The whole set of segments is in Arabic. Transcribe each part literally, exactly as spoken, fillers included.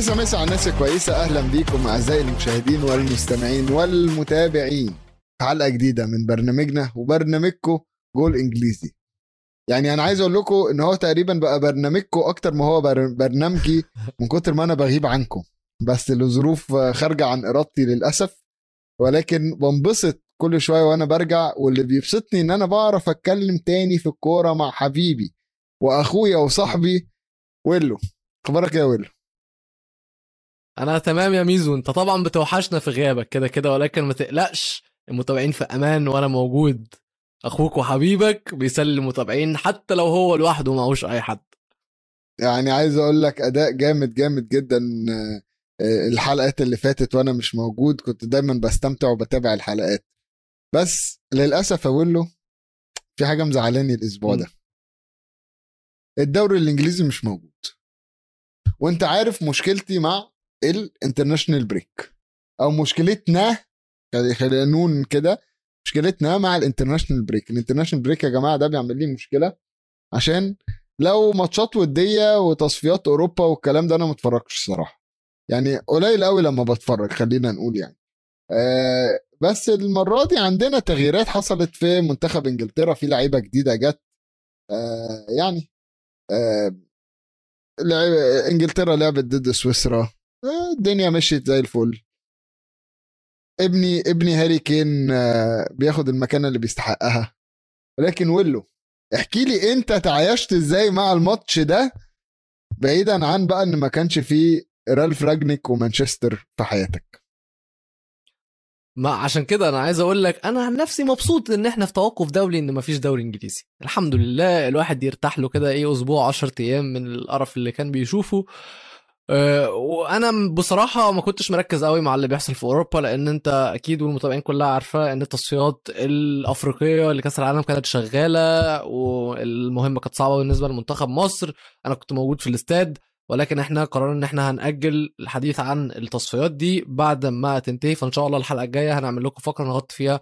مسا مسا على الناس كويسة. أهلا بيكم أعزائي المشاهدين والمستمعين والمتابعين في حلقة جديدة من برنامجنا وبرنامجكم جول إنجليزي. يعني أنا عايز أقول لكم إن هو تقريبا بقى برنامجكم أكتر ما هو برنامجي من كتر ما أنا بغيب عنكم، بس لظروف خارجة عن إرادتي للأسف، ولكن بنبسط كل شوية وأنا برجع. واللي بيبسطني إن أنا بعرف أتكلم تاني في الكورة مع حبيبي وأخويا وصاحبي ويلو. خبرك يا ويلو؟ انا تمام يا ميزو. انت طبعا بتوحشنا في غيابك كده كده، ولكن ما تقلقش، المتابعين في امان وانا موجود. اخوك وحبيبك بيسلي المتابعين حتى لو هو لوحده معهوش اي حد. يعني عايز اقول لك اداء جامد جامد جدا. الحلقات اللي فاتت وانا مش موجود كنت دايما بستمتع وبتابع الحلقات، بس للاسف اقول له في حاجه مزعلاني الاسبوع ده. الدوري الانجليزي مش موجود، وانت عارف مشكلتي مع الانترناشنال بريك، او مشكلتنا خلينا نقول كده، مشكلتنا مع الانترناشنال بريك. الانترناشنال بريك يا جماعه ده بيعمل لي مشكله، عشان لو ماتشات وديه وتصفيات اوروبا والكلام ده انا ما اتفرجش صراحه، يعني قليل قوي لما بتفرج خلينا نقول يعني. آه بس المره دي عندنا تغييرات حصلت في منتخب انجلترا، في لعيبه جديده جت. آه يعني آه لعب انجلترا لعبت ضد سويسرا، آه الدنيا مشيت زي الفل. ابني ابني هاري كين آه بياخد المكانه اللي بيستحقها. ولكن ويلو، احكي لي انت تعايشت ازاي مع الماتش ده، بعيدا عن بقى ان ما كانش فيه رالف راجنيك ومانشستر في حياتك. ما عشان كده انا عايز اقول لك، انا عن نفسي مبسوط ان احنا في توقف دولي، ان مفيش دوري انجليزي. الحمد لله الواحد يرتاح له كده ايه اسبوع عشرة ايام من القرف اللي كان بيشوفه. أه وانا بصراحه ما كنتش مركز قوي مع اللي بيحصل في اوروبا، لان انت اكيد والمتابعين كلها عارفه ان التصفيات الافريقيه لكاس العالم كانت شغاله، والمهمه كانت صعبه بالنسبه لمنتخب مصر. انا كنت موجود في الاستاد، ولكن احنا قررنا ان احنا هنأجل الحديث عن التصفيات دي بعد ما تنتهي. فان شاء الله الحلقه الجايه هنعمل لكم فقره نغطي فيها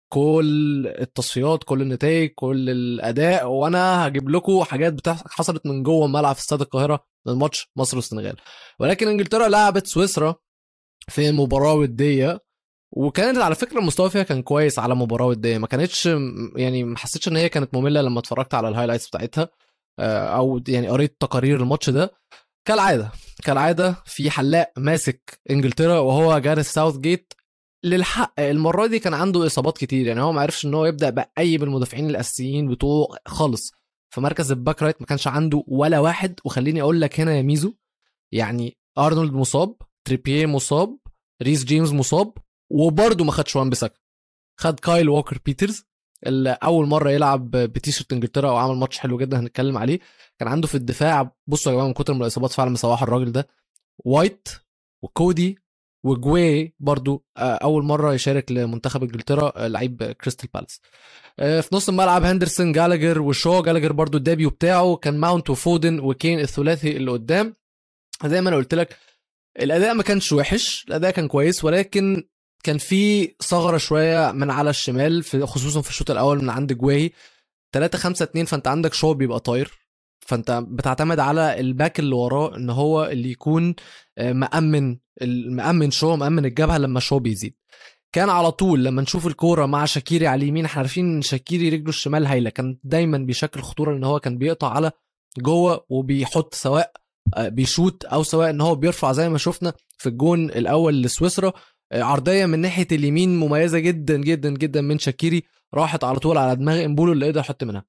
كل التصفيات، كل النتائج، كل الاداء، وانا هجيب لكم حاجات بتحصل حصلت من جوه ملعب في استاد القاهره من ماتش مصر والسنغال. ولكن انجلترا لعبت سويسرا في مباراه وديه، وكانت على فكره المستوى فيها كان كويس على مباراه وديه، ما كانتش يعني ما حسيتش ان هي كانت ممله لما اتفرجت على الهايلايتس بتاعتها، او يعني قريت تقارير الماتش ده. كالعاده كالعاده في حلاق ماسك انجلترا وهو جاريث ساوث جيت. للحق المره دي كان عنده اصابات كتير، يعني هو ما عرفش ان هو يبدا باي بالمدافعين الاساسيين بتوعه خالص. في مركز الباك رايت ما كانش عنده ولا واحد. وخليني اقول لك هنا يا ميزو، يعني ارنولد مصاب، تريبيه مصاب، ريس جيمس مصاب، وبرضه ما خدش وان بيساكا. خد كايل ووكر بيترز اللي اول مره يلعب بتيشرت انجلترا وعمل ماتش حلو جدا هنتكلم عليه. كان عنده في الدفاع، بصوا يا جماعه، من كتر من الاصابات فعلا مسوح الراجل ده، وايت وكودي وجوي برضو اول مره يشارك لمنتخب انجلترا، لعيب كريستال بالاس. في نص الملعب هندرسون، جالاجر وشو. جالاجر برضو الديبيو بتاعه كان ماونت وفودن وكين، الثلاثي اللي قدام. زي ما انا قلت لك الاداء ما كانش وحش، الاداء كان كويس، ولكن كان في ثغره شويه من على الشمال، في خصوصا في الشوط الاول من عند جواي. ثلاثة خمسة اتنين، فانت عندك شو بيبقى طاير، فانت بتعتمد على الباك اللي وراه ان هو اللي يكون مأمن المأمن شو مأمن الجبهه لما شو بيزيد. كان على طول لما نشوف الكوره مع شاكيري على اليمين، احنا عارفين ان شاكيري رجله الشمال هايله، كان دايما بيشكل خطوره ان هو كان بيقطع على جوه وبيحط، سواء بيشوت او سواء ان هو بيرفع زي ما شفنا في الجون الاول لسويسرا. عرضيه من ناحيه اليمين مميزه جدا جدا جدا من شاكيري، راحت على طول على دماغ امبولو اللي قدر يحط منها.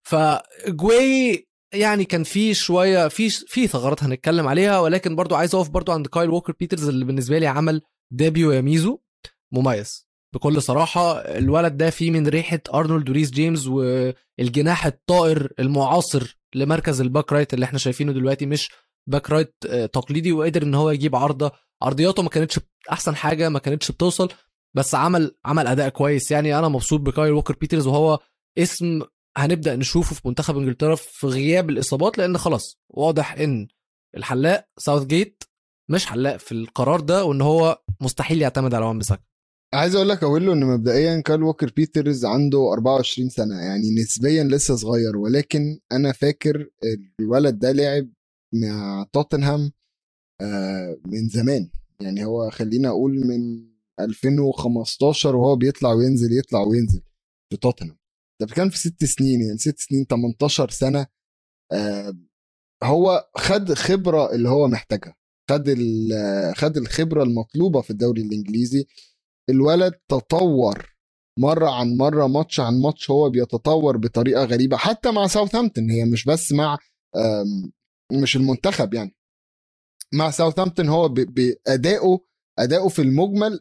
فجوي يعني كان في شويه في في ثغرات هنتكلم عليها، ولكن برضو عايز اقف برضو عند كايل ووكر بيترز اللي بالنسبه لي عمل ديبيو يا ميزو مميز بكل صراحه. الولد ده فيه من ريحه ارنولد وريس جيمس والجناح الطائر المعاصر لمركز الباك رايت اللي احنا شايفينه دلوقتي، مش باك رايت تقليدي. وقدر ان هو يجيب عرضه، عرضياته ما كانتش احسن حاجه، ما كانتش بتوصل، بس عمل عمل اداء كويس. يعني انا مبسوط بكايل ووكر بيترز، وهو اسم هنبدا نشوفه في منتخب انجلترا في غياب الاصابات، لان خلاص واضح ان الحلاق ساوث جيت مش حلاق في القرار ده، وان هو مستحيل يعتمد على وان بيساكا. عايز اقول لك اقول له ان مبدئيا كايل ووكر بيترز عنده أربعة وعشرين سنه، يعني نسبيا لسه صغير، ولكن انا فاكر الولد ده لعب مع توتنهام من زمان، يعني هو خلينا اقول من ألفين وخمستاشر وهو بيطلع وينزل يطلع وينزل في توتنهام. ده كان في ست سنين، يعني ست سنين تمنتاشر سنة. هو خد خبرة اللي هو محتاجها، خد خد الخبرة المطلوبة في الدوري الإنجليزي. الولد تطور مرة عن مرة، ماتش عن ماتش هو بيتطور بطريقة غريبة، حتى مع ساوثهامبتون. هي مش بس مع مش المنتخب، يعني مع ساوثهامبتون هو بأدائه أدائه في المجمل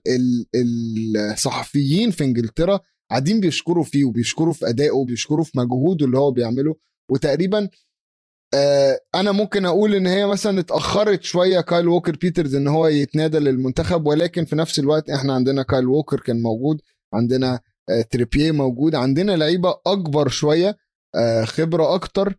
الصحفيين في إنجلترا قاعدين بيشكروا فيه وبيشكروا في أدائه وبيشكروا في مجهوده اللي هو بيعمله. وتقريبا آه أنا ممكن أقول إن هي مثلا اتأخرت شوية كايل ووكر بيترز إن هو يتنادى للمنتخب، ولكن في نفس الوقت إحنا عندنا كايل ووكر كان موجود، عندنا آه تريبيه موجود، عندنا لعيبة أكبر شوية، آه خبرة أكتر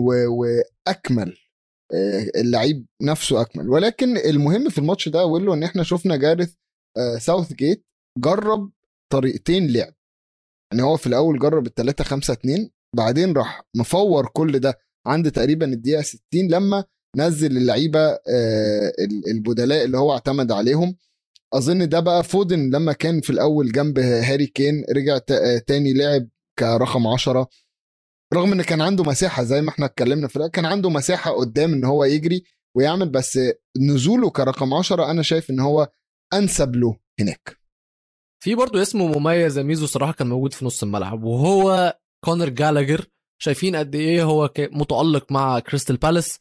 وأكمل، اللعيب نفسه اكمل. ولكن المهم في الماتش ده ويلو ان احنا شفنا جارث ساوث جيت جرب طريقتين لعب. يعني هو في الاول جرب التلاتة خمسة اتنين، بعدين راح مفور كل ده عند تقريبا الدقيقه ستين لما نزل اللعيبه البدلاء اللي هو اعتمد عليهم. اظن ده بقى فودن لما كان في الاول جنب هاري كين رجع تاني لعب كرقم عشرة، رغم ان كان عنده مساحه زي ما احنا اتكلمنا في الأول، كان عنده مساحه قدام ان هو يجري ويعمل، بس نزوله كرقم عشرة انا شايف ان هو انسب له هناك. في برضو اسمه مميز ميزو صراحه كان موجود في نص الملعب، وهو كونر جالاجر. شايفين قد ايه هو متالق مع كريستال بالاس،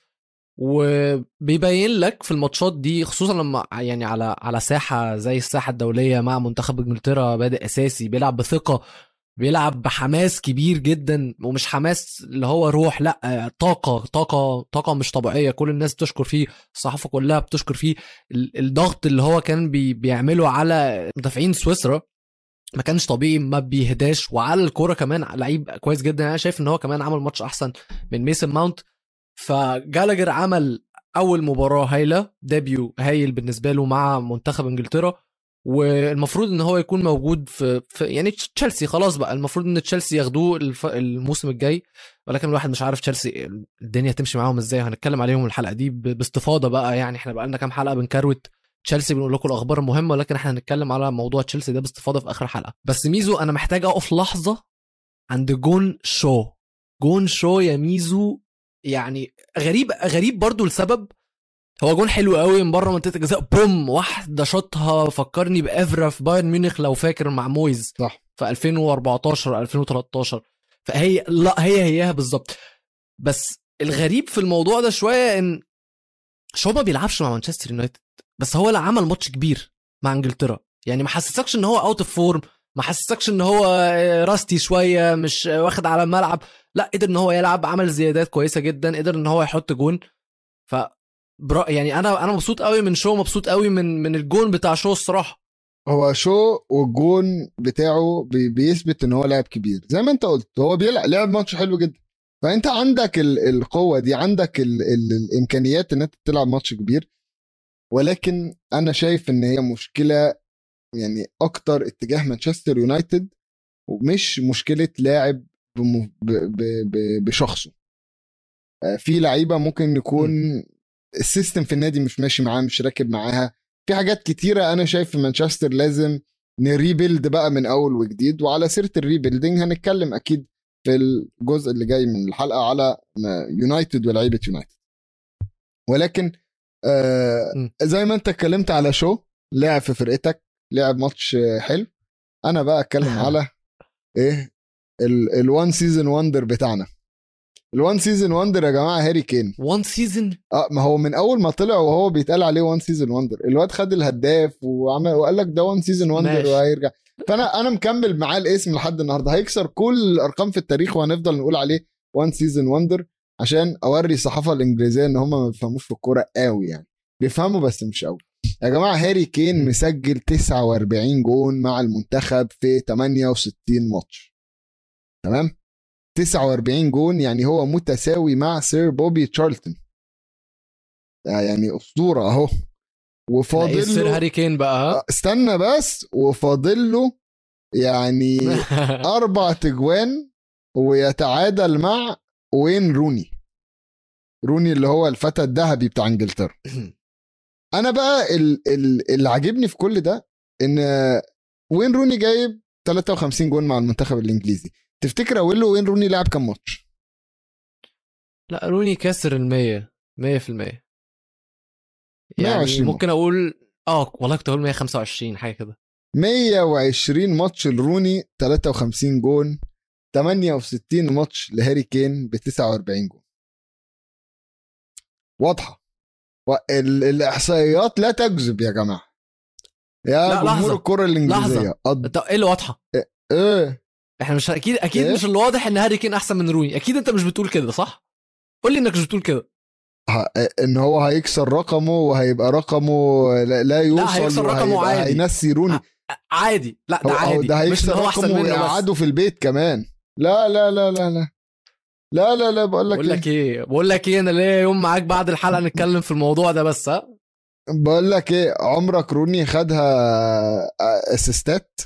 وبيبين لك في الماتشات دي خصوصا لما يعني على على ساحه زي الساحه الدوليه مع منتخب انجلترا بادئ اساسي، بيلعب بثقه، بيلعب بحماس كبير جدا، ومش حماس اللي هو روح، لا طاقة طاقة طاقة مش طبيعية. كل الناس بتشكر فيه، الصحافة كلها بتشكر فيه. الضغط اللي هو كان بي بيعمله على مدافعين سويسرا ما كانش طبيعي، ما بيهداش، وعلى الكورة كمان لعيب كويس جدا. انا شايف ان هو كمان عمل ماتش احسن من ميسن ماونت. فجالاجر عمل اول مباراة هايلة، ديبيو هايل بالنسبة له مع منتخب انجلترا، والمفروض ان هو يكون موجود في, في يعني تشيلسي. خلاص بقى المفروض ان تشيلسي ياخدوه الف... الموسم الجاي، ولكن الواحد مش عارف تشيلسي الدنيا تمشي معاهم ازاي. هنتكلم عليهم الحلقه دي باستفاضه بقى، يعني احنا بقى لنا كام حلقه بنكروت تشيلسي بنقول لكم الاخبار المهمه، ولكن احنا هنتكلم على موضوع تشيلسي ده باستفاضه في اخر حلقه. بس ميزو انا محتاج اقف لحظه عند جون شو. جون شو يا ميزو يعني غريب غريب برضو لسبب. هو جون حلو قوي من بره منطقه الجزاء، بوم واحده شاطها، فكرني بافرا في بايرن ميونخ لو فاكر مع مويز صح في ألفين وأربعتاشر ألفين وتلتاشر. فهي لا هي هيها بالظبط. بس الغريب في الموضوع ده شويه ان شو ما بيلعبش مع مانشستر يونايتد، بس هو اللي عمل ماتش كبير مع انجلترا. يعني ما حسسكش ان هو اوت اوف فورم، ما حسسكش ان هو راستي شويه مش واخد على الملعب، لا قدر ان هو يلعب، عمل زيادات كويسه جدا، قدر ان هو يحط جون. ف برا يعني انا انا مبسوط قوي من شو، مبسوط قوي من من الجون بتاع شو الصراحه. هو شو والجون بتاعه بي بيثبت ان هو لاعب كبير زي ما انت قلت، هو بيلعب لعب ماتش حلو جدا. فانت عندك ال القوه دي، عندك ال ال الامكانيات ان انت تلعب ماتش كبير. ولكن انا شايف ان هي مشكله يعني اكتر اتجاه مانشستر يونايتد، ومش مشكله لاعب بشخصه. في لعيبه ممكن يكون السيستم في النادي مش ماشي معاه، مش راكب معاها، في حاجات كتيره. انا شايف في مانشستر لازم نريبيلد بقى من اول وجديد. وعلى سيره الريبيلدينج هنتكلم اكيد في الجزء اللي جاي من الحلقه على يونايتد ولاعيبه يونايتد. ولكن آه زي ما انت اتكلمت على شو لعب في فرقتك، لعب ماتش حلو. انا بقى اتكلم على ايه الوان سيزون وندر بتاعنا. الوان سيزون وندر يا جماعه هاري كين. وان سيزون اه ما هو من اول ما طلع وهو بيتقال عليه وان سيزون وندر، الواد خد الهداف وعمل وقال لك ده وان سيزون وندر وهيرجع. فانا انا مكمل معاه الاسم لحد النهارده، هيكسر كل الارقام في التاريخ وهنفضل نقول عليه وان سيزون وندر، عشان اوري الصحافه الانجليزيه ان هم ما بيفهموش في الكوره قوي. يعني بيفهموا بس مش قوي. يا جماعه هاري كين مسجل تسعة وأربعين جون مع المنتخب في ثمانية وستين ماتش، تمام؟ تسعة وأربعين جون، يعني هو متساوي مع سير بوبي تشارلتون، يعني اسطوره اهو. وفاضل له هاري كين بقى، استنى بس، وفاضل له يعني اربع تجوان ويتعادل مع وين روني. روني اللي هو الفتى الذهبي بتاع انجلترا. انا بقى ال- ال- اللي عاجبني في كل ده ان وين روني جايب ثلاثة وخمسين جون مع المنتخب الانجليزي. تفتكر اقول له وين روني لعب كام ماتش؟ لا روني كسر المية مية في المية مية يعني وعشرين ممكن ماتش. اقول اه والله كنت اقول مية وخمسة وعشرين حاجه كده. مية وعشرين ماتش لروني ثلاثة وخمسين جون. ثمانية وستين ماتش لهاري كين ب تسعة وأربعين جون. واضحه. ال- الاحصائيات لا تكذب يا جماعه يا لا جمهور لحظة. الكره الانجليزيه. لحظه قد انت ايه اللي واضحه؟ ايه احنا مش اكيد اكيد إيه؟ مش اللي واضح ان هاري كين احسن من روني. اكيد انت مش بتقول كده صح؟ قول لي انك مش بتقول كده. ه- ان هو هيكسر رقمه وهيبقى رقمه لا, لا يوصل. لا هيكسر رقمه وهيبقى عادي. هينسي روني. ع- عادي. لا ده هو- هو عادي ده مش ان هيكسر هو احسن رقمه منه بس. ويقعده في البيت كمان. لا لا لا لا لا لا لا لا بقول لك بقول ايه لك ايه بقول لك ايه انا ليا يوم معاك بعد الحلقه نتكلم في الموضوع ده بس. ها بقول لك ايه عمرك روني خدها اسيستات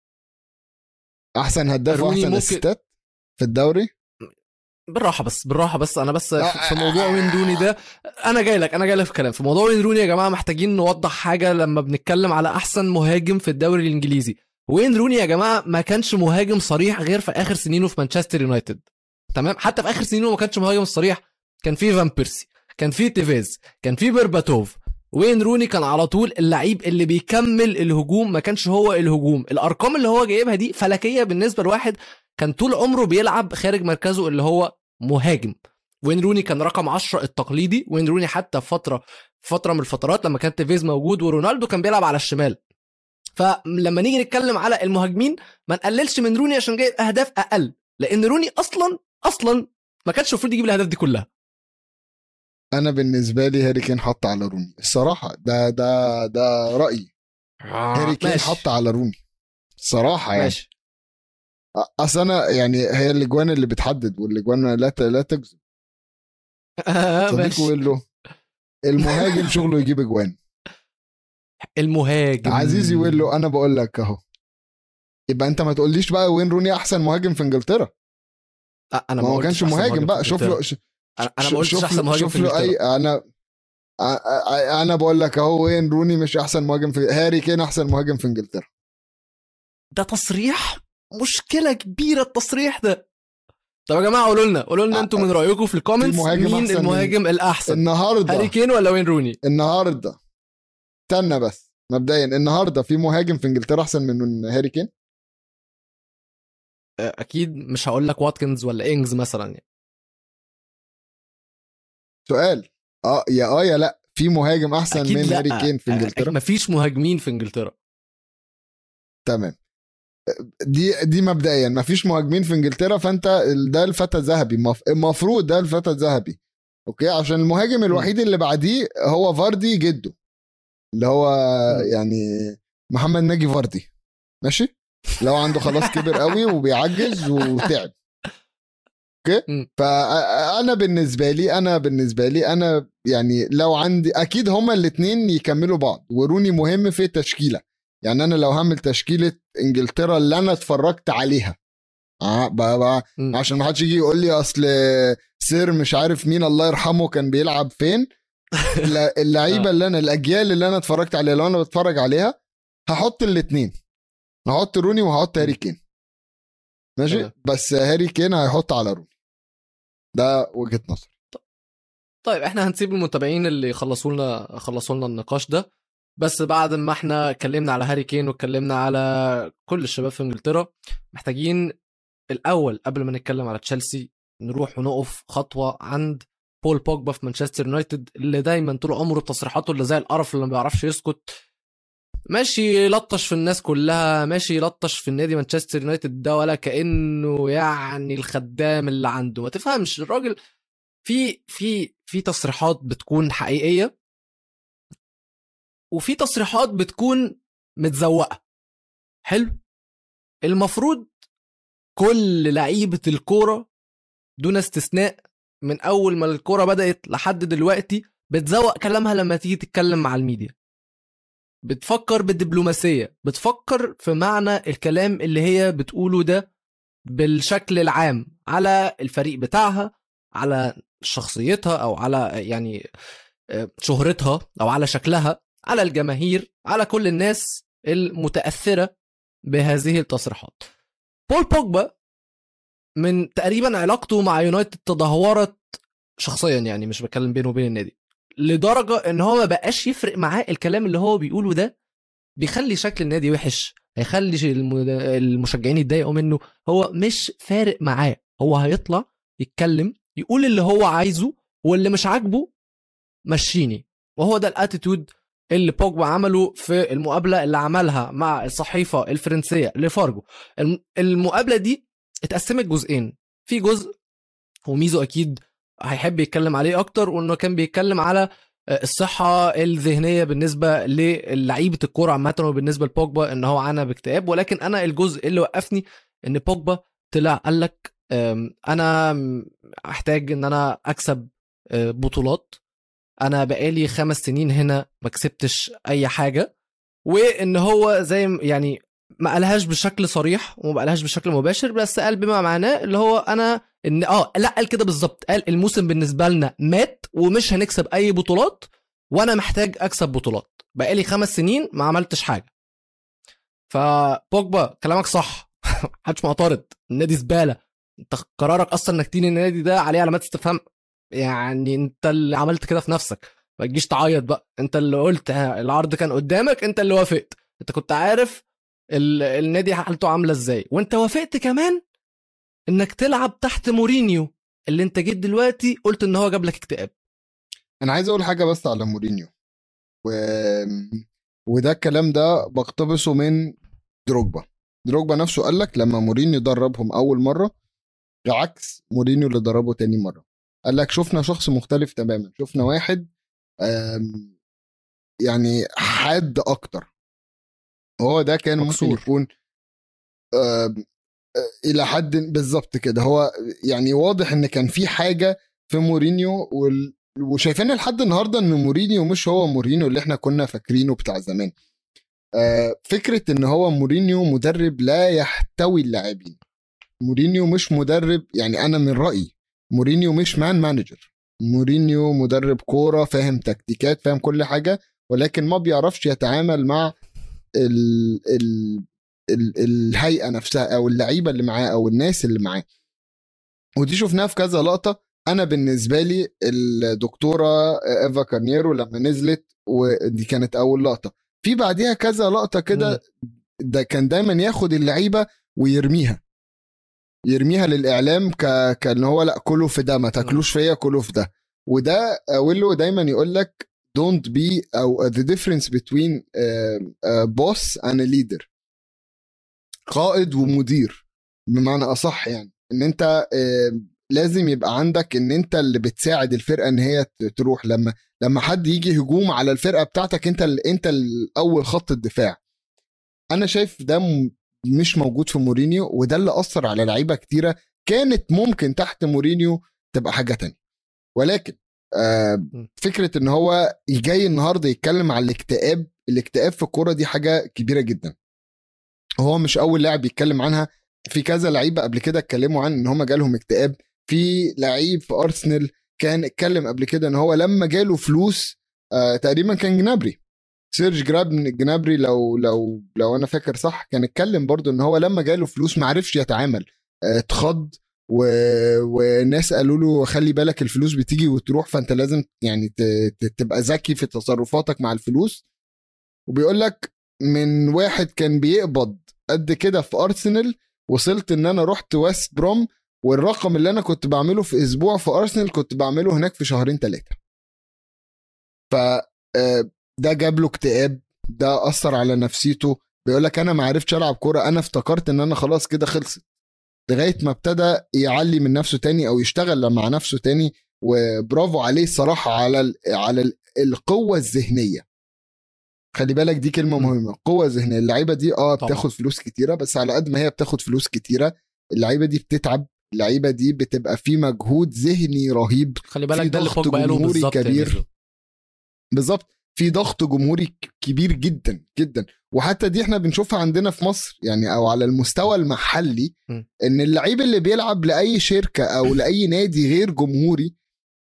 احسن هداف روني واحسن ممكن اسيستات في الدوري؟ بالراحه بس بالراحه بس انا بس آه، في في موضوع وين روني ده انا جاي لك انا جاي لك في كلام في موضوع وين روني. يا جماعه محتاجين نوضح حاجه لما بنتكلم على احسن مهاجم في الدوري الانجليزي. وين روني يا جماعه ما كانش مهاجم صريح غير في اخر سنينه في مانشستر يونايتد. تمام. حتى في اخر سنينه ما كانش مهاجم صريح. كان في فان بيرسي كان في تيفيز كان في بيرباتوف. وين روني كان على طول اللعيب اللي بيكمل الهجوم ما كانش هو الهجوم. الارقام اللي هو جايبها دي فلكيه بالنسبه لواحد كان طول عمره بيلعب خارج مركزه اللي هو مهاجم. وين روني كان رقم عشرة التقليدي. وين روني حتى في فتره فتره من الفترات لما كان تيفيز موجود ورونالدو كان بيلعب على الشمال. فلما نيجي نتكلم على المهاجمين ما نقللش من روني عشان جايب اهداف اقل لان روني اصلا اصلا ما كانش المفروض يجيب الاهداف دي كلها. انا بالنسبه لي هاري كين حط على روني الصراحه. ده ده ده رايي. هاري كين ماشي. حط على روني الصراحه يعني. ماشي. اصل انا يعني هي الاجوان اللي بتحدد والاجوان لا ت- لا تكذب. صديقه ماشي. يقول له المهاجم شغله يجيب اجوان. المهاجم عزيزي يقول له انا بقول لك اهو. يبقى انت ما تقوليش بقى وين روني احسن مهاجم في انجلترا. أ- انا ما ما هو كانش قلتش أحسن مهاجم في بقى. شوف إنجلترا. له ش- انا أنا ما قلتش شوف احسن له مهاجم شوف في له انجلترا. اي انا أ- أ- انا بقول لك اهو وين روني مش احسن مهاجم في هاري كين احسن مهاجم في انجلترا. ده تصريح مشكله كبيره التصريح ده. طب يا جماعه قولوا لنا قولوا لنا انتوا من رايكم في الكومنتس مهاجم مين أحسن من- المهاجم الاحسن النهارده هاري كين ولا وين روني؟ النهارده استنى بس مبدئيا النهارده في مهاجم في انجلترا احسن من هاري كين؟ اكيد مش هقول لك واتكنز ولا انجز مثلا يعني. سؤال. اه يا اه يا لا في مهاجم احسن اكيد من لا. هاري كين في انجلترا؟ مفيش مهاجمين في انجلترا. تمام. دي دي مبدئيا مفيش مهاجمين في انجلترا. فانت ده الفتى الذهبي المفروض ده الفتى الذهبي. اوكي عشان المهاجم الوحيد اللي بعديه هو فاردي جده اللي هو يعني محمد ناجي فاردي. ماشي. لو عنده خلاص كبر قوي وبيعجز وتعب. اوكي. فانا بالنسبه لي انا بالنسبه لي انا يعني لو عندي اكيد هما الاثنين يكملوا بعض. وروني مهم في التشكيله. يعني انا لو هعمل تشكيله انجلترا اللي انا اتفرجت عليها آه بقى بقى عشان ما حدش يجي يقول لي اصل سير مش عارف مين الله يرحمه كان بيلعب فين. اللعيبه اللي انا الاجيال اللي انا اتفرجت عليها لو انا بتفرج عليها هحط الاثنين. هحط روني وهحط هاري كين. ماشي. أه. بس هاري كين هيحط على روني. ده وجهة نظر. طيب احنا هنسيب المتابعين اللي خلصوا لنا خلصوا لنا النقاش ده. بس بعد ما احنا اتكلمنا على هاري كين واتكلمنا على كل الشباب في انجلترا محتاجين الاول قبل ما نتكلم على تشيلسي نروح ونقف خطوه عند بول بوجبا في مانشستر يونايتد اللي دايما طول عمره تصريحاته اللي زي القرف اللي ما بيعرفش يسكت. ماشي لطش في الناس كلها. ماشي لطش في النادي مانشستر يونايتد ده ولا كأنه يعني الخدام اللي عنده. ما تفهمش الراجل في في في تصريحات بتكون حقيقية وفي تصريحات بتكون متزوقة. حلو. المفروض كل لعيبة الكورة دون استثناء من أول ما الكورة بدأت لحد دلوقتي بتزوق كلامها لما تيجي تتكلم مع الميديا. بتفكر بالدبلوماسية. بتفكر في معنى الكلام اللي هي بتقوله ده بالشكل العام على الفريق بتاعها على شخصيتها أو على يعني شهرتها او على شكلها على الجماهير، على كل الناس المتاثره بهذه التصريحات. بول بوجبا من تقريبا علاقته مع يونايتد تدهورت شخصيا، يعني مش بتكلم بينه وبين النادي، لدرجه ان هو ما بقاش يفرق معاه الكلام اللي هو بيقوله ده بيخلي شكل النادي وحش، هيخلي المشجعين يتضايقوا منه. هو مش فارق معاه، هو هيطلع يتكلم يقول اللي هو عايزه، واللي مش عاجبه مشيني. وهو ده الاتيتود اللي بوجبا عمله في المقابله اللي عملها مع الصحيفه الفرنسيه لفارجو. المقابله دي اتقسمت جزئين، في جزء وميزو اكيد هيحب يتكلم عليه اكتر، وانه كان بيتكلم على الصحه الذهنيه بالنسبه للعيبه الكوره عامه، وبالنسبه لبوجبا ان هو عانى باكتئاب. ولكن انا الجزء اللي وقفني ان بوجبا طلع قال لك انا احتاج ان انا اكسب بطولات، انا بقالي خمس سنين هنا ما كسبتش اي حاجه. وان هو زي يعني ما قالهاش بشكل صريح وما قالهاش بشكل مباشر، بس قال بما معناه اللي هو انا ان اه لا قال كده بالظبط، قال الموسم بالنسبه لنا مات ومش هنكسب اي بطولات، وانا محتاج اكسب بطولات، بقالي خمس سنين ما عملتش حاجه. فبوجبا كلامك صح، محدش معترض، النادي زباله، انت قرارك اصلا انك تيجي النادي ده عليه علامات استفهام، يعني انت اللي عملت كده في نفسك، ما تجيش تعيط بقى، انت اللي قلت العرض كان قدامك، انت اللي وافقت، انت كنت عارف النادي حالته عامله ازاي، وانت وافقت كمان انك تلعب تحت مورينيو اللي انت جيت دلوقتي قلت ان هو جاب لك اكتئاب. انا عايز اقول حاجه بس على مورينيو و... وده الكلام ده بقتبسه من دروجبا. دروجبا نفسه قال لك لما مورينيو دربهم اول مره عكس مورينيو اللي دربه تاني مره، قال لك شفنا شخص مختلف تماما، شفنا واحد يعني حاد اكتر. هو ده كان ممكن يكون الى حد بالظبط كده، هو يعني واضح ان كان في حاجه في مورينيو وال... وشايفين لحد النهارده ان مورينيو مش هو مورينيو اللي احنا كنا فاكرينه بتاع زمان. فكره ان هو مورينيو مدرب لا يحتوي اللاعبين، مورينيو مش مدرب، يعني انا من رايي مورينيو مش مان مانجر، مورينيو مدرب كوره فاهم تكتيكات فاهم كل حاجه، ولكن ما بيعرفش يتعامل مع ال ال ال الهيئه نفسها او اللعيبه اللي معاه او الناس اللي معاه. ودي شفناها في كذا لقطه. انا بالنسبه لي الدكتوره ايفا كارنيرو لما نزلت ودي كانت اول لقطه، في بعديها كذا لقطه كده ده كان دايما ياخد اللعيبه ويرميها يرميها للاعلام ك كان هو لا كله في ده، ما تاكلوش فيا كله في ده. وده ويلو دايما يقول لك don't be او the difference between uh, uh, boss and a leader، قائد ومدير بمعنى اصح، يعني ان انت uh, لازم يبقى عندك ان انت اللي بتساعد الفرقه ان هي تروح، لما لما حد يجي هجوم على الفرقه بتاعتك انت ال... انت الاول خط الدفاع. انا شايف ده م... مش موجود في مورينيو، وده اللي اثر على لعيبه كتيره كانت ممكن تحت مورينيو تبقى حاجه تانية. ولكن آه فكره ان هو جاي النهارده يتكلم على الاكتئاب، الاكتئاب في الكوره دي حاجه كبيره جدا، هو مش اول لاعب يتكلم عنها، في كذا لعيبه قبل كده اتكلموا عن ان هم جالهم اكتئاب. في لعيب في ارسنال كان اتكلم قبل كده ان هو لما جاله فلوس آه تقريبا كان جنابري سيرج جراب من جنابري لو لو لو انا فاكر صح، كان اتكلم برضو ان هو لما جاله فلوس ما عرفش يتعامل، آه اتخض و... وناس قالوا له خلي بالك الفلوس بتيجي وتروح، فانت لازم يعني ت... تبقى ذكي في تصرفاتك مع الفلوس. وبيقول لك من واحد كان بيقبض قد كده في ارسنال وصلت ان انا رحت ويست بروم، والرقم اللي انا كنت بعمله في اسبوع في ارسنال كنت بعمله هناك في شهرين ثلاثه. ف ده جاب له اكتئاب، ده اثر على نفسيته. بيقول لك انا ما عرفتش العب كوره، انا افتكرت ان انا خلاص كده خلصت، لغايه ما ابتدى يعلي من نفسه تاني او يشتغل مع نفسه تاني. وبرافو عليه الصراحه على ال على ال القوه الذهنيه. خلي بالك دي كلمه مهمه، قوه ذهنيه. اللعيبه دي اه بتاخد فلوس كتيره، بس على قد ما هي بتاخد فلوس كتيره اللعيبه دي بتتعب، اللعيبه دي بتبقى في مجهود ذهني رهيب. خلي بالك ده اللي بوجبا قاله بالظبط كبير، بالظبط في ضغط جمهوري كبير جدا جدا. وحتى دي احنا بنشوفها عندنا في مصر يعني او على المستوى المحلي، م. ان اللعيب اللي بيلعب لاي شركه او لاي نادي غير جمهوري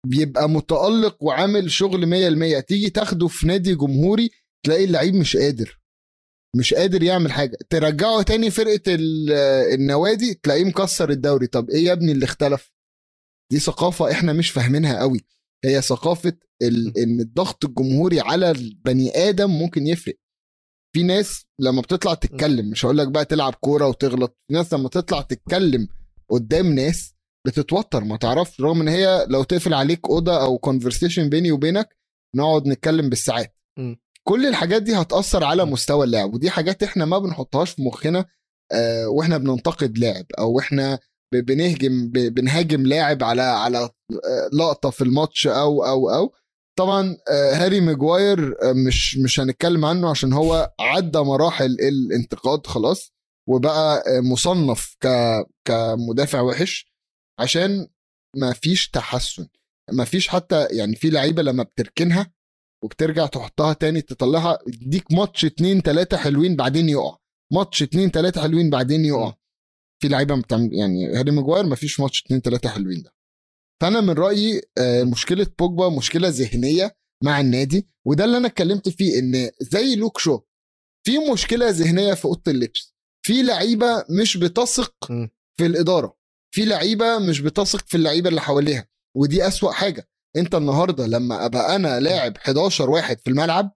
بيبقى متألق وعامل شغل مية المية، تيجي تاخده في نادي جمهوري تلاقي اللعيب مش قادر مش قادر يعمل حاجة، ترجعه تاني فرقة النوادي تلاقيه مكسر الدوري. طب ايه يا ابني اللي اختلف؟ دي ثقافة احنا مش فاهمينها قوي، هي ثقافة ال... ان الضغط الجمهوري على البني آدم ممكن يفرق. في ناس لما بتطلع تتكلم، مش هقول لك بقى تلعب كورة وتغلط، في ناس لما تطلع تتكلم قدام ناس بتتوتر، ما تعرفش، رغم ان هي لو تقفل عليك أوضة او كونفرسيشن بيني وبينك نقعد نتكلم بالساعات. م. كل الحاجات دي هتأثر على مستوى اللاعب، ودي حاجات احنا ما بنحطهاش في مخنا اه واحنا بننتقد لاعب، او احنا بنهجم بنهاجم لاعب على على لقطة في الماتش او او او طبعا هاري ماجواير مش مش هنتكلم عنه عشان هو عدى مراحل الانتقاد خلاص، وبقى مصنف ك كمدافع وحش عشان ما فيش تحسن، ما فيش حتى يعني في لعيبة لما بتركنها وبترجع تحطها تاني تطلعها، ديك ماتش اتنين تلاتة حلوين بعدين يقع، ماتش اتنين تلاتة حلوين بعدين يقع. في لعيبة يعني هاري ماجواير ما فيش ماتش اتنين تلاتة حلوين ده. فأنا من رأيي مشكلة بوجبا مشكلة ذهنية مع النادي، وده اللي أنا اتكلمت فيه، إن زي لوك شو في مشكلة ذهنية في أوضة اللبس، في لعيبة مش بتثق في الإدارة، في لعيبة مش بتثق في اللعيبة اللي حواليها، ودي أسوأ حاجة. انت النهاردة لما ابقى انا لاعب حداشر واحد في الملعب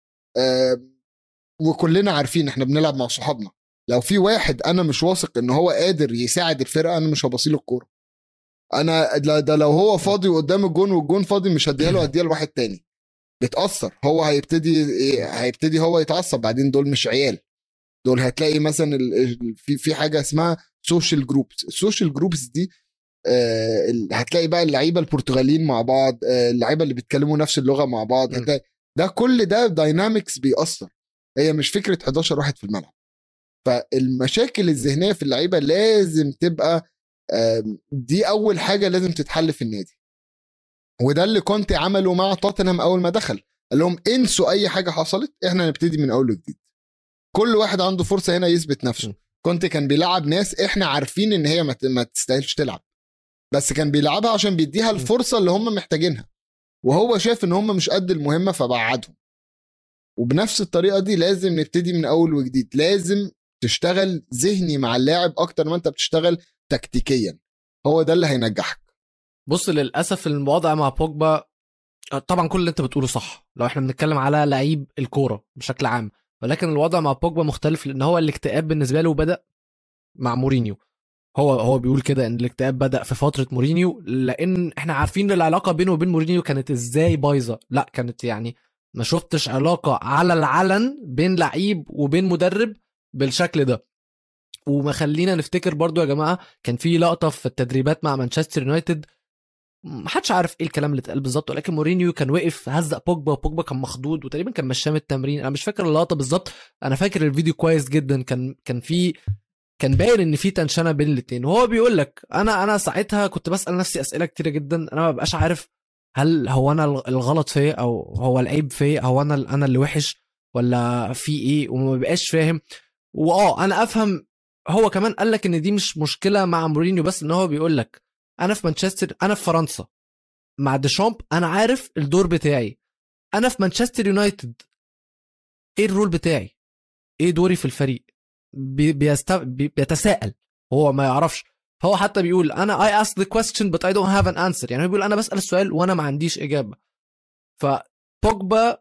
أه وكلنا عارفين احنا بنلعب مع صحابنا، لو في واحد انا مش واثق ان هو قادر يساعد الفرقة انا مش هبصيله الكورة. انا ده لو هو فاضي قدام الجون والجون فاضي مش هديها له، هديها لواحد تاني. بتأثر، هو هيبتدي هيبتدي هو يتعصب، بعدين دول مش عيال، دول هتلاقي مثلا في في حاجة اسمها سوشيال جروبس. السوشيال جروبس دي آه هتلاقي بقى اللعيبه البرتغاليين مع بعض، آه اللعيبه اللي بيتكلموا نفس اللغه مع بعض، هتلاقي ده كل ده داينامكس بيأثر، هي مش فكره حداشر واحد في الملعب. فالمشاكل الذهنيه في اللعيبه لازم تبقى آه دي اول حاجه لازم تتحل في النادي، وده اللي كنت عمله مع توتنهام اول ما دخل، قال لهم انسوا اي حاجه حصلت، احنا نبتدي من اول وجديد، كل واحد عنده فرصه هنا يثبت نفسه. كنت كان بيلعب ناس احنا عارفين ان هي ما تستاهلش تلعب، بس كان بيلعبها عشان بيديها الفرصة اللي هم محتاجينها، وهو شاف ان هم مش قد المهمة فبعدهم. وبنفس الطريقة دي لازم نبتدي من اول وجديد، لازم تشتغل ذهني مع اللاعب اكتر ما انت بتشتغل تكتيكيا، هو ده اللي هينجحك. بص للأسف الوضع مع بوجبا طبعا كل اللي انت بتقوله صح لو احنا بنتكلم على لعيب الكورة بشكل عام، ولكن الوضع مع بوجبا مختلف، لان هو الاكتئاب بالنسبة له بدأ مع مورينيو. هو هو بيقول كده ان الاكتئاب بدأ في فترة مورينيو، لان احنا عارفين العلاقة بينه وبين مورينيو كانت ازاي بايظة. لا كانت يعني ما شفتش علاقة على العلن بين لعيب وبين مدرب بالشكل ده. وما خلينا نفتكر برضو يا جماعة، كان في لقطة في التدريبات مع مانشستر يونايتد محدش عارف ايه الكلام اللي اتقال بالظبط، ولكن مورينيو كان وقف هزق بوجبا وبوجبا كان مخضوض وتقريبا كان مشاه التمرين. انا مش فاكر اللقطة بالظبط، انا فاكر الفيديو كويس جدا، كان كان في كان باين ان في تنشنه بين الاثنين، وهو بيقول لك انا انا ساعتها كنت بسال نفسي اسئله كتيره جدا، انا ما بقاش عارف هل هو انا الغلط فيا او هو العيب فيا، هو انا انا اللي وحش ولا في ايه، وما بقاش فاهم. واه انا افهم، هو كمان قال لك ان دي مش مشكله مع مورينيو بس، ان هو بيقول لك انا في مانشستر، انا في فرنسا مع ديشامب انا عارف الدور بتاعي، انا في مانشستر يونايتد ايه الرول بتاعي، ايه دوري في الفريق، بيست... بيتساءل، هو ما يعرفش. هو حتى بيقول انا I ask the question but I don't have an answer، يعني بيقول انا بسأل السؤال وانا ما عنديش اجابة. فبوجبا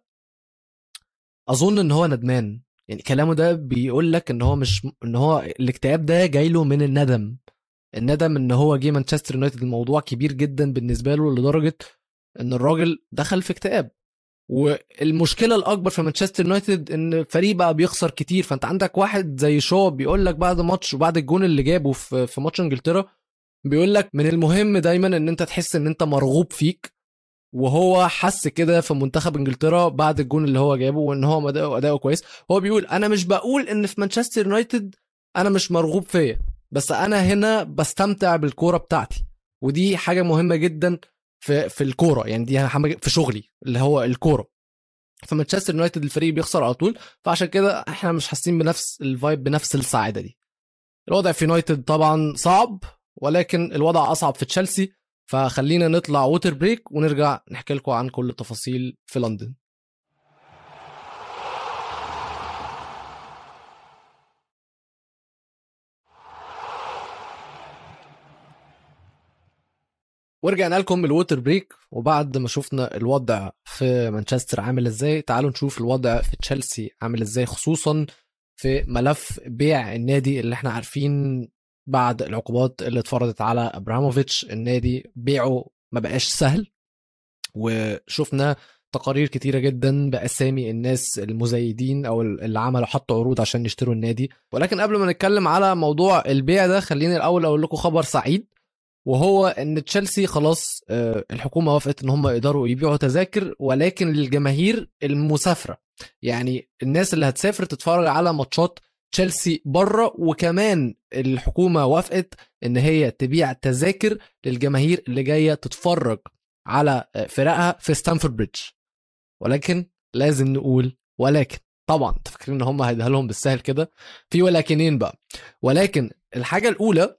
اظن ان هو ندمان، يعني كلامه ده بيقول لك ان هو مش ان هو الاكتئاب ده جاي له من الندم، الندم ان هو جه مانشستر يونايتد الموضوع كبير جدا بالنسبة له لدرجة ان الراجل دخل في اكتئاب. والمشكله الاكبر في مانشستر يونايتد ان الفريق بقى بيخسر كتير، فانت عندك واحد زي شو بيقول لك بعد ماتش وبعد الجون اللي جابه في في ماتش انجلترا، بيقول لك من المهم دايما ان انت تحس ان انت مرغوب فيك، وهو حس كده في منتخب انجلترا بعد الجون اللي هو جابه وان هو اداؤه اداؤه كويس. هو بيقول انا مش بقول ان في مانشستر يونايتد انا مش مرغوب فيا، بس انا هنا بستمتع بالكوره بتاعتي، ودي حاجه مهمه جدا في في الكوره، يعني دي حاجه في شغلي اللي هو الكوره. في مانشستر يونايتد الفريق بيخسر على طول، فعشان كده احنا مش حاسين بنفس الفايب بنفس السعاده دي. الوضع في يونايتد طبعا صعب، ولكن الوضع اصعب في تشيلسي. فخلينا نطلع ووتر بريك ونرجع نحكي لكم عن كل التفاصيل في لندن. ورجعنا لكم من الووتر بريك، وبعد ما شفنا الوضع في مانشستر عامل ازاي، تعالوا نشوف الوضع في تشيلسي عامل ازاي، خصوصا في ملف بيع النادي اللي احنا عارفين بعد العقوبات اللي اتفرضت على ابراهاموفيتش النادي بيعه ما بقاش سهل. وشفنا تقارير كتيرة جدا بأسامي الناس المزايدين او اللي عملوا حطوا عروض عشان يشتروا النادي. ولكن قبل ما نتكلم على موضوع البيع ده، خليني الاول اقول لكم خبر سعيد، وهو ان تشيلسي خلاص الحكومه وافقت ان هم يقدروا يبيعوا تذاكر، ولكن للجماهير المسافره، يعني الناس اللي هتسافر تتفرج على ماتشات تشيلسي بره. وكمان الحكومه وافقت ان هي تبيع تذاكر للجماهير اللي جايه تتفرج على فرقها في ستانفورد بريدج. ولكن لازم نقول ولكن، طبعا تفكرين ان هم هيديها لهم بالسهل كده، في ولكنين بقى. ولكن الحاجه الاولى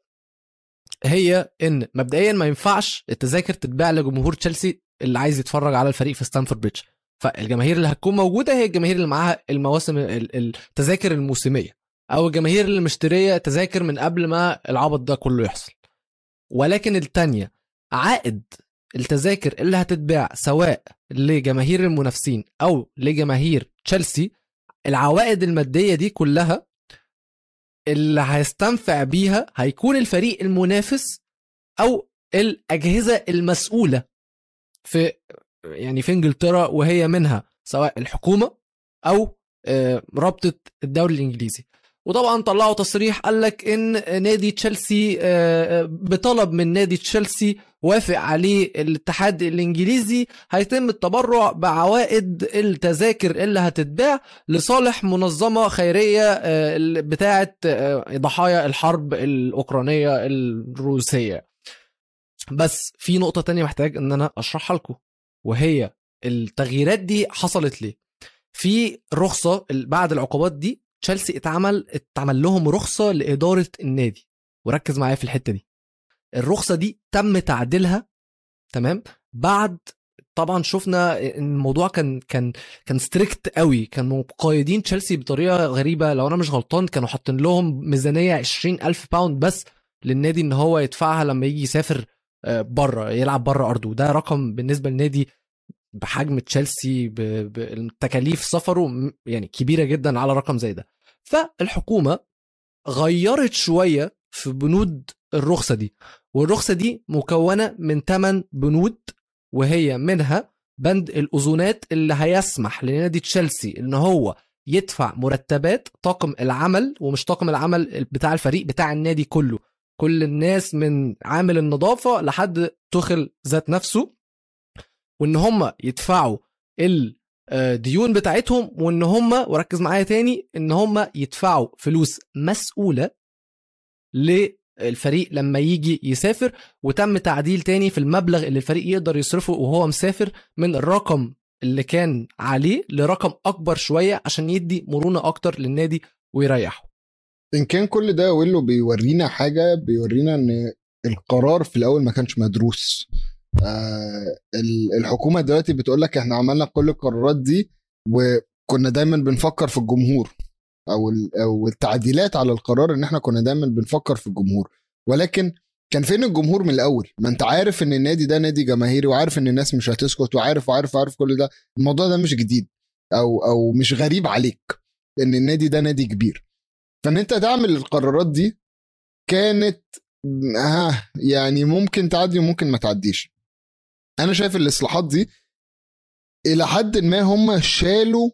هي ان مبدئيا ما ينفعش التذاكر تتباع لجمهور تشيلسي اللي عايز يتفرج على الفريق في ستانفورد بريدج. فالجماهير اللي هتكون موجوده هي الجماهير اللي معاها المواسم التذاكر الموسميه، او الجماهير اللي مشتريه تذاكر من قبل ما العبط ده كله يحصل. ولكن التانية، عائد التذاكر اللي هتتباع سواء لجماهير المنافسين او لجماهير تشيلسي، العوائد الماديه دي كلها اللي هيستنفع بيها هيكون الفريق المنافس او الاجهزه المسؤوله في يعني في انجلترا، وهي منها سواء الحكومه او رابطه الدوري الانجليزي. وطبعا طلعوا تصريح قال لك ان نادي تشيلسي بطلب من نادي تشيلسي وافق عليه الاتحاد الانجليزي هيتم التبرع بعوائد التذاكر اللي هتتباع لصالح منظمة خيرية بتاعة ضحايا الحرب الأوكرانية الروسية. بس في نقطة تانية محتاج ان انا اشرحها لكم، وهي التغييرات دي حصلت ليه. في رخصة بعد العقوبات دي تشيلسي اتعمل اتعمل لهم رخصة لإدارة النادي، وركز معايا في الحتة دي. الرخصة دي تم تعديلها تمام بعد، طبعا شفنا ان الموضوع كان كان كان ستريكت قوي، كان مقيدين تشيلسي بطريقة غريبة. لو انا مش غلطان كانوا حاطين لهم ميزانية عشرين ألف باوند بس للنادي ان هو يدفعها لما يجي يسافر بره يلعب بره أرضه. ده رقم بالنسبة للنادي بحجم تشيلسي بالتكاليف سفره يعني كبيرة جدا على رقم زي ده. فالحكومة غيرت شوية في بنود الرخصة دي، والرخصة دي مكونة من ثمانية بنود، وهي منها بند الأذونات اللي هيسمح لنادي تشيلسي ان هو يدفع مرتبات طاقم العمل، ومش طاقم العمل بتاع الفريق، بتاع النادي كله، كل الناس من عامل النظافة لحد تخل ذات نفسه، وان هم يدفعوا الديون بتاعتهم، وان هم وركز معايا تاني ان هم يدفعوا فلوس مسؤولة للفريق لما يجي يسافر. وتم تعديل تاني في المبلغ اللي الفريق يقدر يصرفه وهو مسافر من الرقم اللي كان عليه لرقم اكبر شوية عشان يدي مرونة اكتر للنادي ويريحه. ان كان كل ده ويلو بيورينا حاجة، بيورينا ان القرار في الاول ما كانش مدروس. آه الحكومة دلوقتي بتقولك احنا عملنا كل القرارات دي وكنا دايما بنفكر في الجمهور، او او التعديلات على القرار ان احنا كنا دايما بنفكر في الجمهور. ولكن كان فين الجمهور من الاول؟ ما انت عارف ان النادي ده نادي جماهيري، وعارف ان الناس مش هتسكت، وعارف وعارف وعارف كل ده. الموضوع ده مش جديد او او مش غريب عليك ان النادي ده نادي كبير. فان انت تعمل القرارات دي كانت ها يعني ممكن تعدي وممكن ما تعديش. انا شايف الاصلاحات دي الى حد ما هم شالوا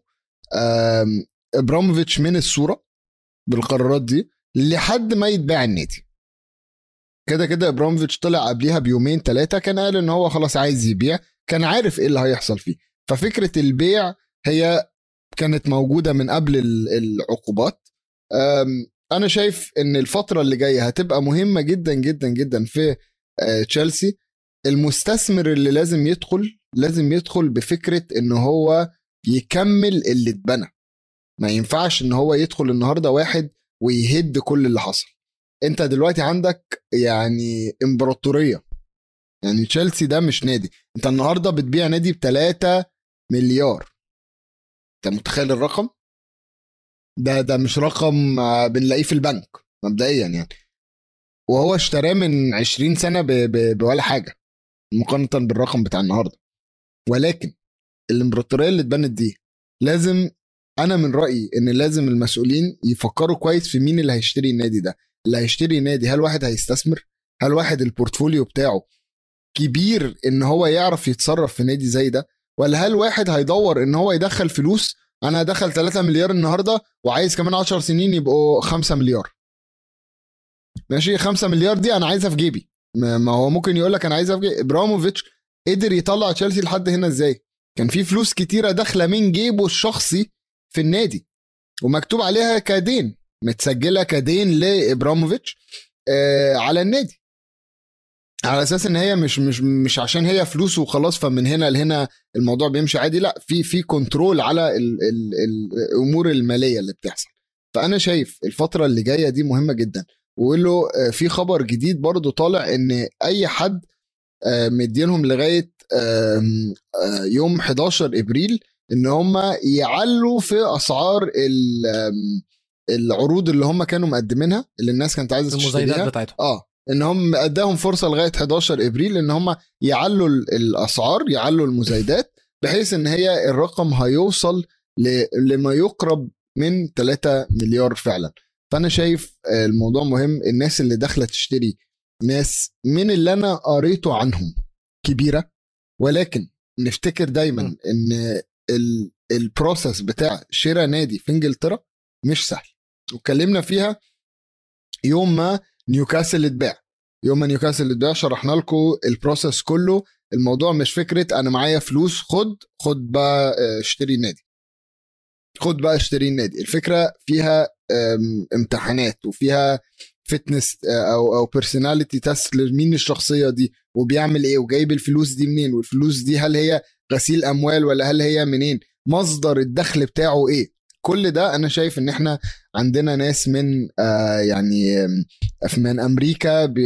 ابراموفيتش من الصورة بالقرارات دي لحد ما يتباع النادي. كده كده ابراموفيتش طلع قبليها بيومين ثلاثة كان قال ان هو خلاص عايز يبيع، كان عارف ايه اللي هيحصل فيه. ففكرة البيع هي كانت موجودة من قبل العقوبات. انا شايف ان الفترة اللي جاية هتبقى مهمة جدا جدا جدا في تشيلسي. المستثمر اللي لازم يدخل لازم يدخل بفكرة ان هو يكمل اللي اتبنى. ما ينفعش ان هو يدخل النهاردة واحد ويهد كل اللي حصل. انت دلوقتي عندك يعني امبراطورية يعني تشيلسي ده مش نادي. انت النهارده بتبيع نادي بتلاتة مليار. انت متخيل الرقم ده؟ ده مش رقم بنلاقيه في البنك مبدئيا يعني. وهو اشتراه من عشرين سنة ب... ب... بولا حاجة مقارنة بالرقم بتاع النهاردة. ولكن الامبراطورية اللي اتبنت دي لازم، انا من رأيي ان لازم المسؤولين يفكروا كويس في مين اللي هيشتري النادي ده. اللي هيشتري نادي، هل واحد هيستثمر؟ هل واحد البورتفوليو بتاعه كبير ان هو يعرف يتصرف في نادي زي ده؟ ولا هل واحد هيدور ان هو يدخل فلوس؟ انا دخل تلاتة مليار النهارده وعايز كمان عشر سنين يبقوا خمسة مليار. ماشي، خمسة مليار دي انا عايزها في جيبي. ما هو ممكن يقول لك انا عايزها في جيبي. ابراموفيتش قدر يطلع تشيلسي لحد هنا ازاي؟ كان في فلوس كتيره داخله من جيبه الشخصي في النادي ومكتوب عليها كدين، متسجله كدين لابراموفيتش آه على النادي، على اساس ان هي مش مش مش عشان هي فلوس وخلاص فمن هنا لهنا الموضوع بيمشي عادي. لا، في في كنترول على ال ال الامور الماليه اللي بتحصل. فانا شايف الفتره اللي جايه دي مهمه جدا. وقول له في خبر جديد برضو طالع ان اي حد مدينهم لغايه يوم حداشر ابريل ان هم يعلوا في اسعار العروض اللي هم كانوا مقدمينها اللي الناس كانت عايزه تشتريها، المزايدات بتاعتهم. اه ان هم اداهم فرصه لغايه حداشر ابريل ان هم يعلوا الاسعار، يعلوا المزايدات، بحيث ان هي الرقم هيوصل لما يقرب من تلاتة مليار فعلا. فانا شايف الموضوع مهم. الناس اللي داخله تشتري ناس من اللي انا قريته عنهم كبيره، ولكن نفتكر دايما م. ان البروسس بتاع شراء نادي في انجلترا مش سهل، واتكلمنا فيها يوم ما نيوكاسل اتباع. يوم ما نيوكاسل اتباع شرحنا لكم البروسس كله. الموضوع مش فكره انا معايا فلوس خد خد بقى اشتري نادي، خد بقى اشتري النادي. الفكره فيها امتحانات وفيها فتنس او او بيرسوناليتي تيست لمين الشخصيه دي وبيعمل ايه وجايب الفلوس دي منين، والفلوس دي هل هي غسيل اموال ولا هل هي منين، مصدر الدخل بتاعه ايه. كل ده انا شايف ان احنا عندنا ناس من آه يعني من امريكا ب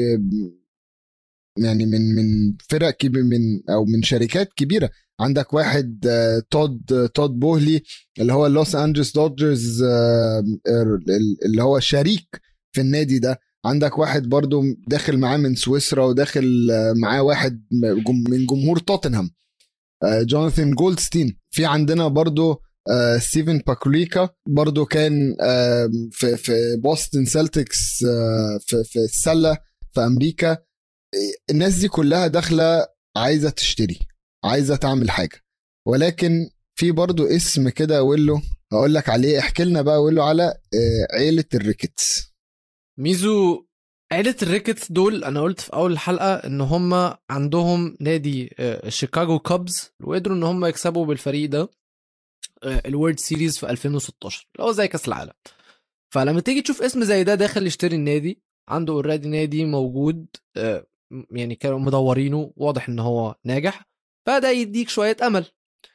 يعني من من فرق كبير من او من شركات كبيره. عندك واحد آه تود تود بوهلي اللي هو لوس انجلس دوجرز آه اللي هو شريك في النادي ده. عندك واحد برضو داخل معاه من سويسرا، وداخل آه معاه واحد من جمهور توتنهام آه جوناثان جولدستين. في عندنا برضو آه ستيفن باكوليكا برضو كان آه في في بوستن سيلتكس آه في في السله في امريكا. الناس دي كلها داخله عايزه تشتري، عايزه تعمل حاجه. ولكن في برضو اسم كده اقول له اقول لك عليه، احكي لنا بقى. اقول له على آه عيله الريكتس. ميزو، عيله الريكتس دول انا قلت في اول الحلقه ان هم عندهم نادي آه شيكاغو كابز، وقدروا ان هم يكسبوا بالفريق ده الورد سيريز في ألفين وستاشر اللي هو زي كاس العالم. فلما تيجي تشوف اسم زي ده داخل يشتري النادي، عنده اوريدي نادي موجود يعني كانوا مدورينه، واضح ان هو ناجح، فده يديك شوية امل.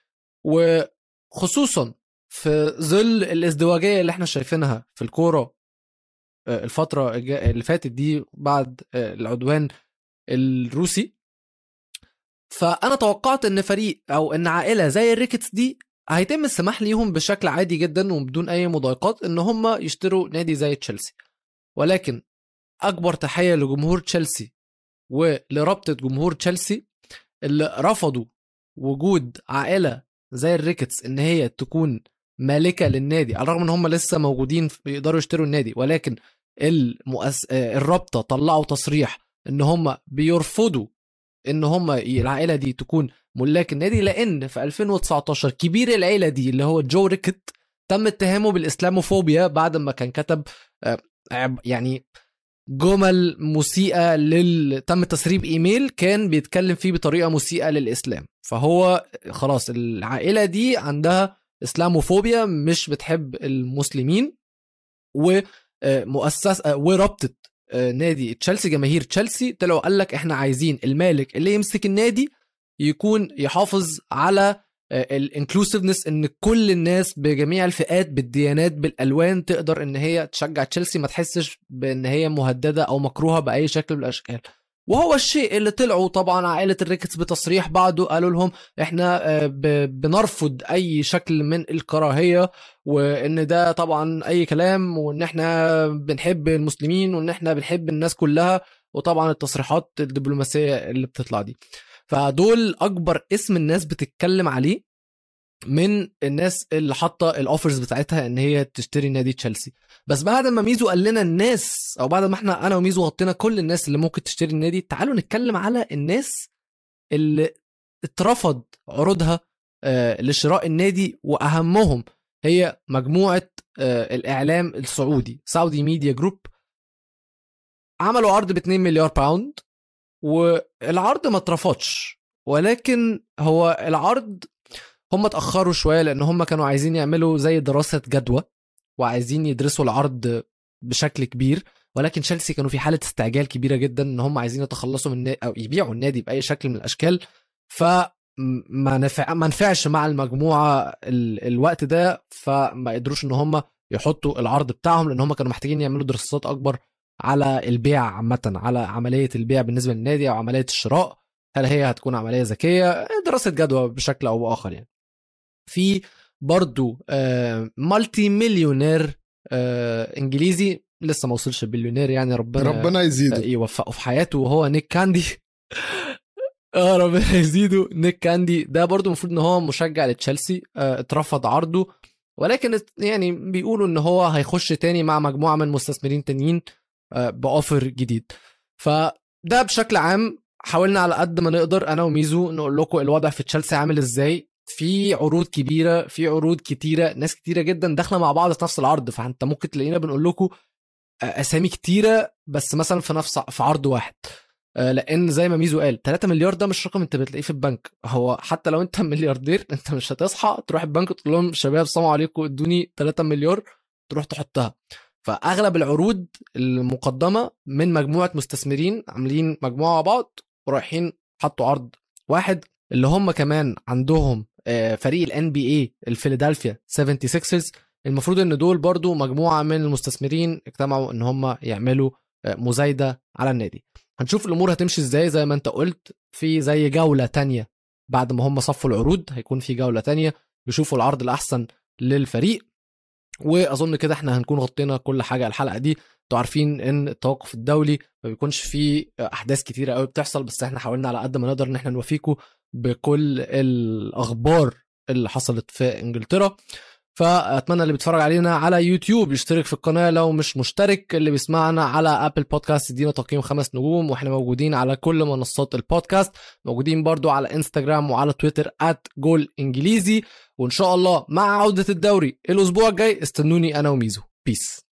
وخصوصا في ظل الازدواجية اللي احنا شايفينها في الكورة الفترة اللي فاتت دي بعد العدوان الروسي، فانا توقعت ان فريق او ان عائلة زي الريكتس دي هيتم السماح ليهم بشكل عادي جدا وبدون اي مضايقات ان هم يشتروا نادي زي تشيلسي. ولكن اكبر تحية لجمهور تشيلسي ولرابطة جمهور تشيلسي اللي رفضوا وجود عائلة زي الريكتس ان هي تكون مالكة للنادي، على الرغم ان هم لسه موجودين يقدروا يشتروا النادي. ولكن المؤس... الرابطة طلعوا تصريح ان هم بيرفضوا ان هم العائلة دي تكون ملاك النادي، لان في ألفين وتسعتاشر كبير العائلة دي اللي هو جو ريكت تم اتهامه بالاسلاموفوبيا بعد ما كان كتب يعني جمل مسيئة لل... تم تسريب ايميل كان بيتكلم فيه بطريقة مسيئة للإسلام. فهو خلاص العائلة دي عندها اسلاموفوبيا، مش بتحب المسلمين. ومؤسسة ورابطة نادي تشيلسي، جماهير تشيلسي طلعوا قال لك احنا عايزين المالك اللي يمسك النادي يكون يحافظ على الانكلوسيفنس، ان كل الناس بجميع الفئات بالديانات بالالوان تقدر ان هي تشجع تشيلسي، ما تحسش بان هي مهدده او مكروهه باي شكل من الاشكال. وهو الشيء اللي طلعوا طبعا عائلة الريكتس بتصريح بعده قالوا لهم احنا بنرفض اي شكل من الكراهية، وان ده طبعا اي كلام، وان احنا بنحب المسلمين، وان احنا بنحب الناس كلها، وطبعا التصريحات الدبلوماسية اللي بتطلع دي. فدول اكبر اسم الناس بتتكلم عليه من الناس اللي حاطه الاوفرز بتاعتها ان هي تشتري نادي تشيلسي. بس بعد ما ميزو قال لنا الناس، او بعد ما احنا انا وميزو غطينا كل الناس اللي ممكن تشتري النادي، تعالوا نتكلم على الناس اللي اترفض عروضها آه لشراء النادي، واهمهم هي مجموعه آه الاعلام السعودي سعودي ميديا جروب. عملوا عرض ب اتنين مليار باوند، والعرض ما اترفضش، ولكن هو العرض هم اتأخروا شوية لأن هم كانوا عايزين يعملوا زي دراسة جدوى وعايزين يدرسوا العرض بشكل كبير، ولكن تشيلسي كانوا في حالة استعجال كبيرة جدا ان هم عايزين يتخلصوا من أو يبيعوا النادي بأي شكل من الأشكال، فما نفع ما نفعش مع المجموعة ال... الوقت ده، فما قدروش ان هم يحطوا العرض بتاعهم، لأن هم كانوا محتاجين يعملوا دراسات أكبر على البيع عامة، على عملية البيع بالنسبة للنادي أو عملية الشراء، هل هي هتكون عملية ذكية، دراسة جدوى بشكل أو بآخر يعني. في برضو آه مالتي مليونير آه انجليزي لسه ما وصلش بليونير يعني، ربنا ربنا يزيده آه يوفقه في حياته، وهو نيك كاندي. اه ربنا يزيده. نيك كاندي ده برضو المفروض ان هو مشجع لتشيلسي، آه اترفض عرضه، ولكن يعني بيقولوا ان هو هيخش تاني مع مجموعة من مستثمرين تانيين آه بأوفر جديد. فده بشكل عام حاولنا على قد ما نقدر انا وميزو نقول لكم الوضع في تشيلسي عامل ازاي. في عروض كبيره، في عروض كتيره، ناس كتيره جدا داخله مع بعض في نفس العرض، فانت ممكن تلاقينا بنقول لكم اسامي كتيره بس مثلا في نفس في عرض واحد، لان زي ما ميزو قال تلاتة مليار ده مش رقم انت بتلاقيه في البنك. هو حتى لو انت ملياردير انت مش هتصحى تروح البنك تقول لهم شباب السلام عليكم ادوني تلاتة مليار تروح تحطها. فاغلب العروض المقدمه من مجموعه مستثمرين عاملين مجموعه مع بعض ورايحين حطوا عرض واحد، اللي هم كمان عندهم فريق الان بي اي الفيلادلفيا سيفنتي سيكسرز. المفروض ان دول برضو مجموعه من المستثمرين اجتمعوا ان هم يعملوا مزايده على النادي. هنشوف الامور هتمشي ازاي، زي ما انت قلت في زي جوله تانية بعد ما هم صفوا العروض، هيكون في جوله تانية يشوفوا العرض الاحسن للفريق. واظن كده احنا هنكون غطينا كل حاجه الحلقه دي. انتوا عارفين ان التوقف الدولي ما بيكونش فيه احداث كتيره قوي بتحصل، بس احنا حاولنا على قد ما نقدر ان احنا نوفيكم بكل الاخبار اللي حصلت في انجلترا. فاتمنى اللي بيتفرج علينا على يوتيوب يشترك في القناه لو مش مشترك، اللي بيسمعنا على ابل بودكاست يدينا تقييم خمس نجوم، واحنا موجودين على كل منصات البودكاست، موجودين برضو على انستجرام وعلى تويتر ات جول انجليزي. وان شاء الله مع عوده الدوري الاسبوع الجاي استنوني انا وميزو. بيس.